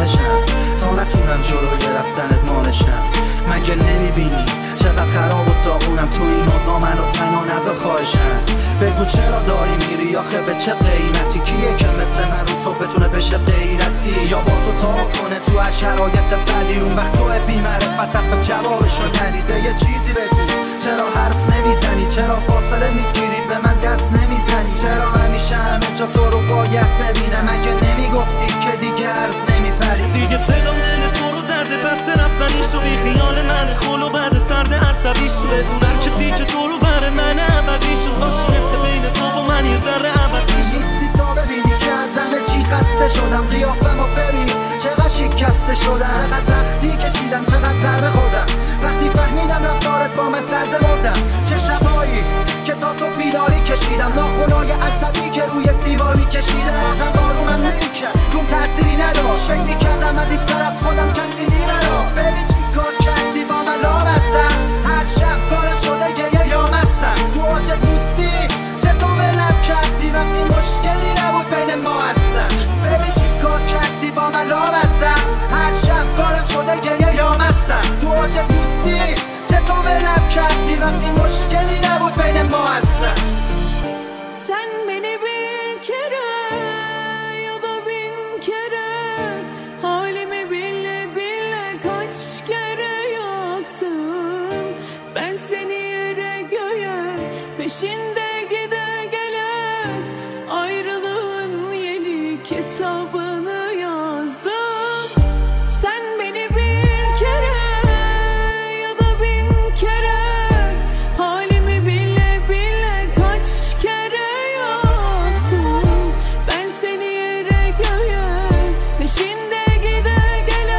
حالشم تا نتونم جلوی رفتنت مالشم. مگه نمیبینی چقدر خراب و داغونم تو این اوضاع؟ منو تنها نذار خواهشم. بگو چرا داری میری آخه به چه قیمتی؟ کیه که مثل من رو تو بتونه بشه غیرتی یا با تو تا کنه تو هر شرایط بدی؟ اون وقت تو بی معرفت حتی جوابشو ندیده. یه چیزی بگو چرا حرف نمیزنی؟ چرا فاصله میگیری به من دست نمیزنی؟ چرا همیشه همه جا تو رو باید ببینم؟ مگه نمیگفتی که دیگه عرض نمیپری؟ دیگه صدام دل تو رو زده پس رفتنیش و بی خیال من خول و بعد سرد عصبی شد. بدون هر کسی که تو رو بره من عوضی شد. آشنسته بین تو و من یه ذره عوضی شد. نیستی تا ببینی که از همه چی خسته شدم. قیافم و ببین چقدر شکسته شدم، چقدر سختی کشیدم، چقدر ضربه خوردم. وقتی فهمیدم رفتارت با من سرده مردم. چه شبایی که تا صبح بیداری کشیدم، ناخنای عصبی که روی دیوار میکشیدم. بازم بارونم نمیکرد روم تأثیری نداشت. فکر میکردم از این سر از خودم کسی میبرد. ببین چی کار کردی با من لامصم. هر شب کارت شده گریه یا مسم. تو اوج دوستی چطور ولم کردی وقتی مشکلی نبود بین ما اصلا؟ ببین چی کار کردی با من لامصم. هر شب کارت شده گریه یا مسم. تو اوج دوستی چطور ولم کردی وقتی مشکلی نبود بین ما اصلا؟ Sen beni bir kere ya da bin kere halimi bile bile kaç kere yaktın. Ben seni yere göğe peşinde gide gele ayrılığın yeni kitabını yazdım. Sen beni bir kere ya da bin kere halimi bile bile kaç kere yaktın. Ben seni yere göğe peşinde gide gele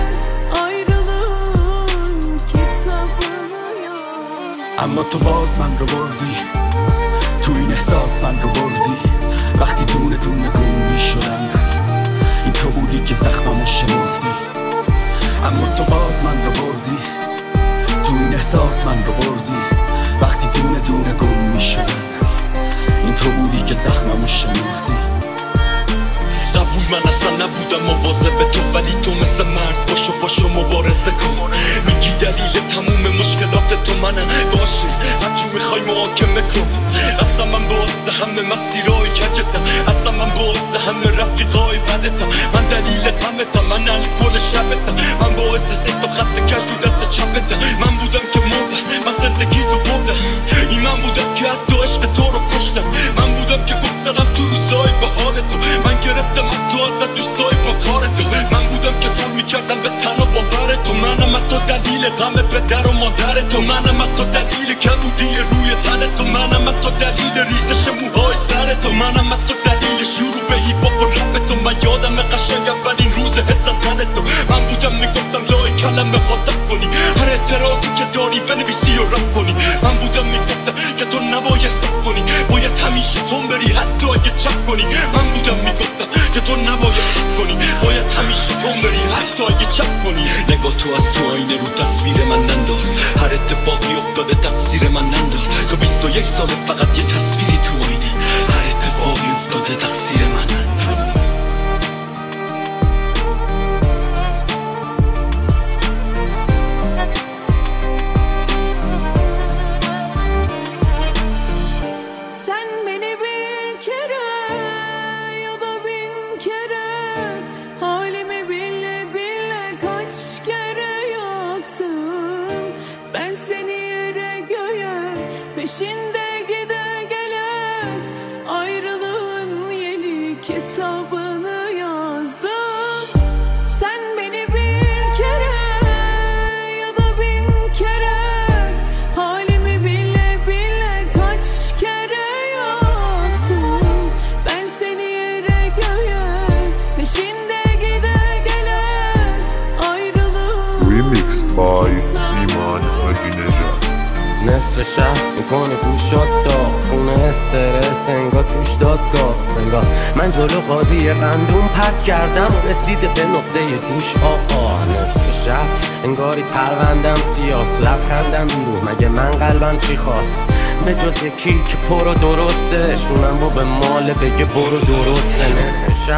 ayrılığın kitabını yazdım. اما تو باز من رو بردی، تو این احساس من رو بردی. وقتی دونه دونه گم می شدم این تو بودی که زخممو شمردی. اما تو باز من رو بردی، تو این احساس من رو بردی. وقتی دونه دونه گم می شدم این تو بودی که زخممو شمردی. قبول من اصلا نبودم مواظب تو، ولی تو مثل مرد باشو مبارزه کن. میگی دلیل تموم مشکلات تو منم، باشه هرچی میخوای محاکمه کن. اصلا من باعث همه مسیرهای کجتم، اصلا من باعث همه رفیقای بدتم. من دلیل غمتم، من الکل شبتم، من باعث سیت و خط کج رو دست چپتم. من بودم که مردم، من زندگی تو بردم. این من بودم که حتی عشق تو رو کشتم. من بودم که گفت زدم تو روزای بهار تو. من گرفتم از تو ازت دوستای با کار تو. من بودم که ظلم میکردم به تن و باور تو. منم تو دلیل غم پدر و مادر تو. منم تو دلیل کبودی روی تن تو. منم تو دلیل ریزش موهای سر تو. منم تو دلیل شروع به هیپ هاپ و رپ تو. من یادم قشنگ اولین روز حس تن تو. من بودم میگفتم لای کلمه عادت کنی، هر اعتراضی که داری بنویسی و رپ کنی. من بودم میگفتم که تو نباید سب کنی، باید همیشه تون بری حتی اگه چپ کنی. من بودم میگفتم که تو نباید سب کنی، باید همیشه تون بری حتی اگه چپ کنی. نگاه تو از تو آینه رو تصویر من ننداز، هر اتفاقی افتاده تقصیر من ننداز. تو 21 ساله فقط یه تصویری تو آینه، هر اتفاقی افتاده تقصیر من ننداز. Sen beni bir kere ya da bin kere halimi bile bile kaç kere yaktın. Ben seni yere göğe peşinde gide gele ayrılığın yeni kitabını yazdım. Sen beni bir kere ya da bin kere halimi bile bile kaç kere yaktın. Ben seni yere göğe peşinde gide gele ayrılığın Remix by ایمان حاجی نژاد. نصف شهر میکنه گوشات داغ، خونه استرس انگار توش دادگاه سنگار. من جلو قاضی قندون پرت کردم و رسیده به نقطه جوش. نصف شهر انگاری پروندم سیاس، لبخندم بیرون مگه من قلبم چی خواست؟ به جز یکی که پر و درسته شونم با به مال بگه برو درسته. نصف شهر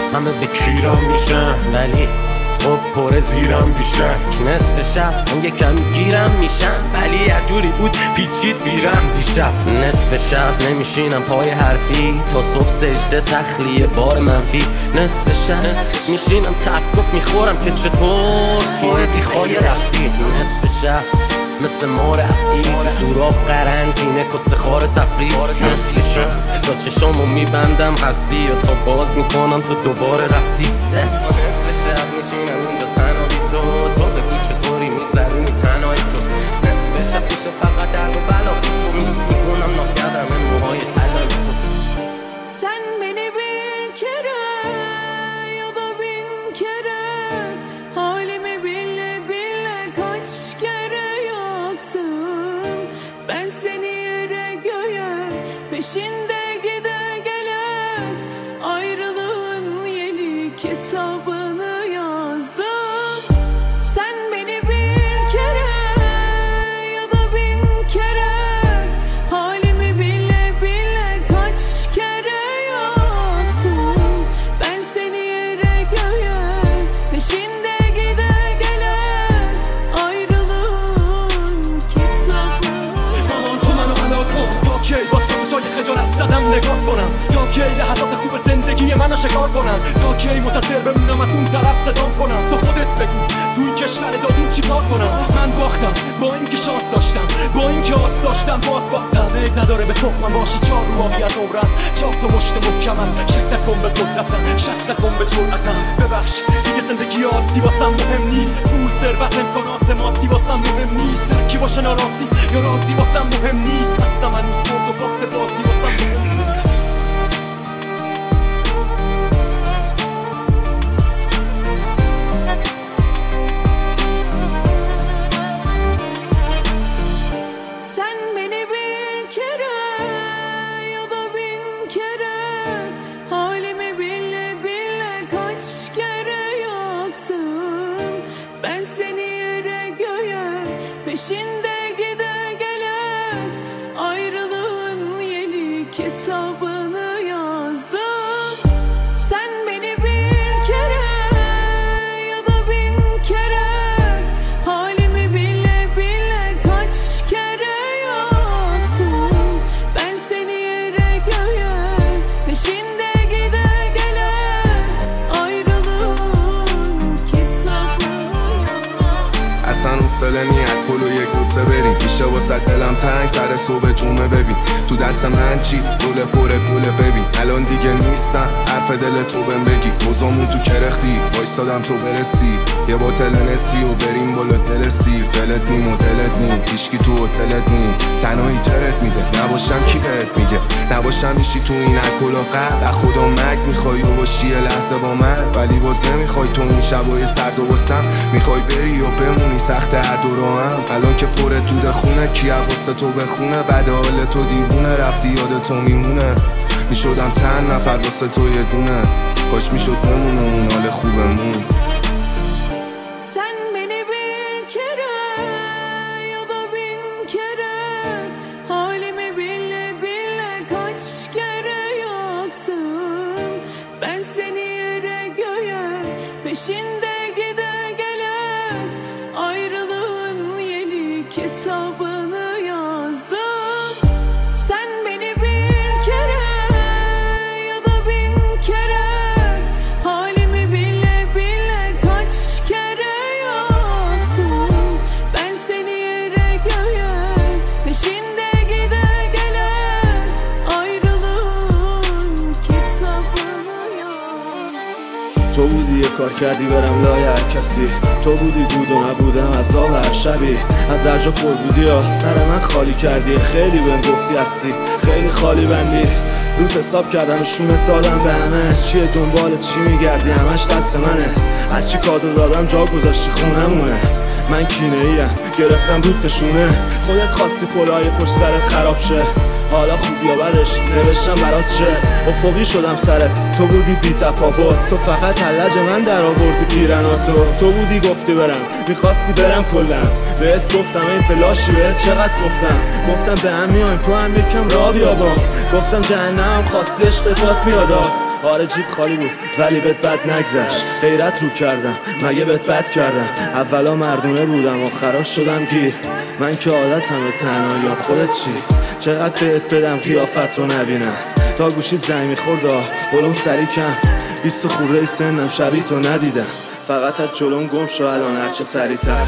همه به کیرم میشن، ولی خب پر زیرم بیشک. نصف شب من یکم گیرم میشم، ولی هر جوری بود پیچید بیرم دیشب. نصف شب نمیشینم پای حرفی تا صبح سجده تخلیه بار منفی. نصف شب میشینم تأسف میخورم که چطور تیم بیخوای رفتی. نصف شب مثل مار افعی تو سوراخ قرنطینه کسه خار تفریح. نصف شب تا چشامو میبندم هستی و تا باز میکنم تو دوباره رفتی. نصف شب میشینم اونجا تنها بی تو بگو چطوری میگذرونی تنهایی تو. نصف شب میشه فقط درد و بلا بی تو، میس میکنم ناز کردم موهای طلایی تو. Sen beni bir kere ya da bin kere halimi bile bile kaç kere yaktım. Ben seni yere göğe peşinde gide gele ayrılığın yeni kitabını yazdım. Sen beni bir kere ya da bin kere halimi bile bile kaç kere yaktım. Ben seni yere göğe peşinde gide gele ayrılığın kitabı. مامان تو منو هلاک کن، یا کی باز با چشای خجالت زدم نگات کنم، یا کی لحظات خوب زندگی منو شکار کنم، یا کی منتظر بمونم از اون طرف صدام کنم. تو خودت بگو تو این کشور دادون چی کار کنم. من باختم با اینکه شانس داشتم، با اینکه آس داشتم باز باختم. عیب نداره به تخمم باشی چار رو آبی از عمرم. چاق و مشت محکم است، شک نکن به قدرتم، شک نکن به جرأتم. ببخش دیگه زندگی عادی واسم مهم نیست، پول ثروت امکانات مادی واسم مهم نیست. هر کی باشه ناراضی یا راضی واسم مهم نیست. اصلا من روز برد و باخت بازی واسم مهم نیست. Sen beni bir kere ya da bin kere halimi bile bile kaç kere yaktım. Ben seni yere göğe peşinde gide gele ayrılığın yeni kitabını yazdım. Sen beni bir kere ya da bin kere halimi bile bile kaç kere yaktım. Ben seni yere göğe peşinde gide gele ayrılığın kitabını. اصلا حوصله نی هر پلو یک بوسه بریم، میشه واسه دلم تنگ سر صبح جمعه ببین. تو دست من چی گل پره گله ببین، الان دیگه نیستم حرف دل تو بهم بگی. بزامون تو کرختی وایستادم تو برسی، یه بوتل نسی و بریم بالا دل سیر. دلت نیم و دلت نیم هیچکی تو هتلت نیم، تنهایی جرت میده نباشم کی بهت میگه. نباشم میشی تو این الکل و قلب خدا مرگ میخوای و باشی یه لحظه با من، ولی باز نمیخوای تو این شبای سرد و واسم میخوای بری و بمونی سخت هر دو رو هم. الان که پر دود خونه کی واسه تو بخونه، بعد حال تو دیوونه رفتی یاد تو میمونه. میشدم چند نفر واسه تو یه دونه، کاش میشد بمونه اون حال خوبمون. Sen beni bir kere ya da bin kere halimi bile bile kaç kere yaktım. Ben seni yere göğe peşinde gide gele ayrılığın yeni kitabını yazdım. Sen beni bir kere ya da bin kere halimi bile bile kaç kere yaktım. Ben seni yere göğe peşinde gide gele ayrılığın kitabını yazdım. تو بودی یه کار کردی برم لای هر کسی، تو بودی بود و نبودم از آب هر شبی. از درجا پر بودی یا سر من خالی کردی، خیلی بهم گفتی هستی خیلی خالی بندی. روت حساب کردم شونت دادم به همه، چیه دنبال چی میگردی همش دست منه. هرچی کادو دادم جا گذاشتی خونمونه، من کینه ایم گرفتم روت نشونه. خودت خواستی پلای پشت سرت خراب شه، حالا خوب یا بدش نوشتم برات چه. افقی شدم سرت تو بودی بی تفاوت، تو فقط حلج من در آوردی پیرناتو. تو بودی گفتی برم میخواستی برم کلم، بهت گفتم این فلاشی بهت چقدر گفتم به هم میایم تو هم یکم را بیابام. گفتم جهنم خواستی عشقتات میادا، آره جیب خالی بود ولی بهت بد نگذشت. غیرت رو کردم مگه بهت بد کردم؟ اولا مردونه بودم آخراش شدم گیر. من که عادتمه تنهاییام، خودت چی؟ چقدر بهت بدم قیافت رو نبینم تا گوشید زنگ میخورد بلوم سری کم 20 خورده سنم شبیه تو ندیدم فقط از جلوم گم شو الان هرچه سریعتر.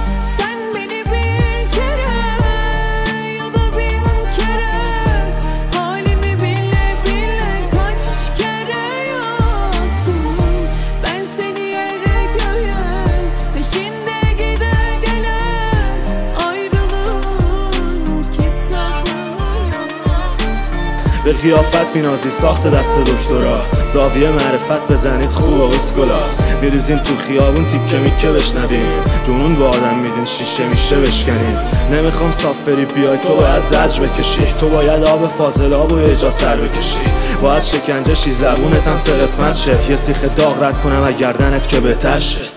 به قیافت مینازی ساخت دست دکترا زاویه معرفت بزنید خوب و اسکلا میریزیم تو خیابون تیکه میکه بشنویم جنون با آدم میدین شیشه میشه بشکنیم. نمیخوام سافری بیای تو باید زجر بکشی تو باید آب فاضلاب و اجا سر بکشی باید شکنجه شی زبونت هم 3 قسمت شه یه سیخ داغ رد کنم از گردنت که بهتر شه.